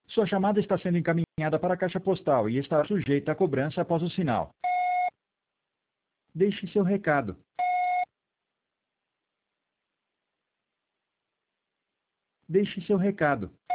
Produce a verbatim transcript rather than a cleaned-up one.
Sua chamada está sendo encaminhada para a caixa postal e está sujeita a cobrança após o sinal. Deixe seu recado. Deixe seu recado.